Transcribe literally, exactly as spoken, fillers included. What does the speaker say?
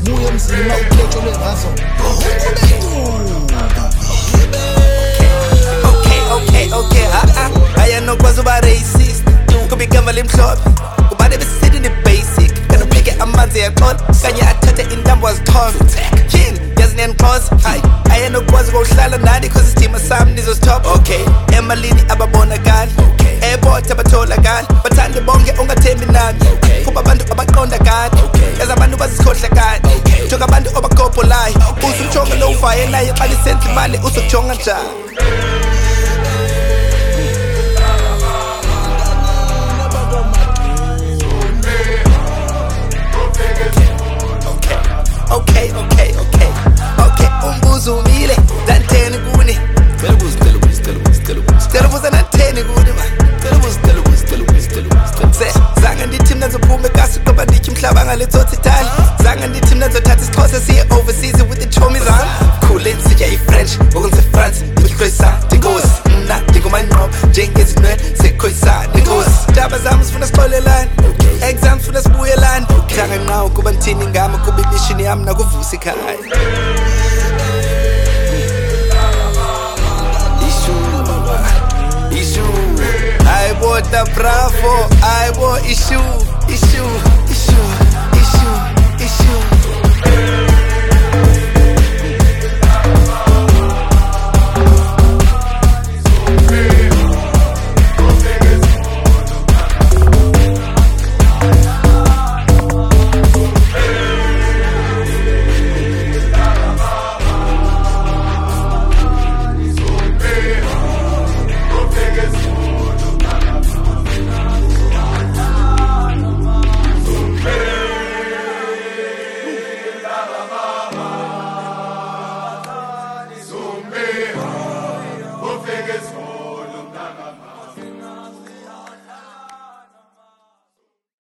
buya emzini mawuphetshelwe ngazo Okay, okay, okay, uh-uh. I am no cause of a racist. Could be gamble him short. But they be sitting the basic. Gonna pick it a man's ear call. Can you attach it in them was torn? King, yes, name cross. Hi, I am no cause of Shala Nadi cause his team of Sam is a stop. Okay, Emmalini Ababona gun. Okay, airport Abatola gun. But I'm the bonga unga terminal. Okay, Kubabandu Abakonda gun. Okay, as a bandu was Scotland gun. Okay, Jogabandu Obakopolite. Usum Chonga no fire, now you're the sentiment. Usum Chonga Jan. Okay, okay, okay, okay, umbuzumile, danteni kuni. Telebuz, telebuz, telebuz, telebuz. Telebuz ananteni kuni man. Telebuz, telebuz, telebuz, telebuz. Se, zanga ndithi mna zophume kasi ngoba ndithi mhlaba ngaletsotsi tali. Zanga ndithi mna zothatha isiXhosa siye overseas with the chomies on. Cool in sitya i-French, ngokunze France, ndikhoyisa ndinkosi. Mna ndingumanqobo, njengezinwele sekhoyisa ndinkosi. Ndaba zami zifuna sixolelane, exams zifuna sibuyelane. Thanga nqawo kuba ndithini ngama kuba imishini yami nakuvusa ikhaya. Issue, issue, I bought the Bravo, I bought issue, issue, issue, issue, issue. Yeah.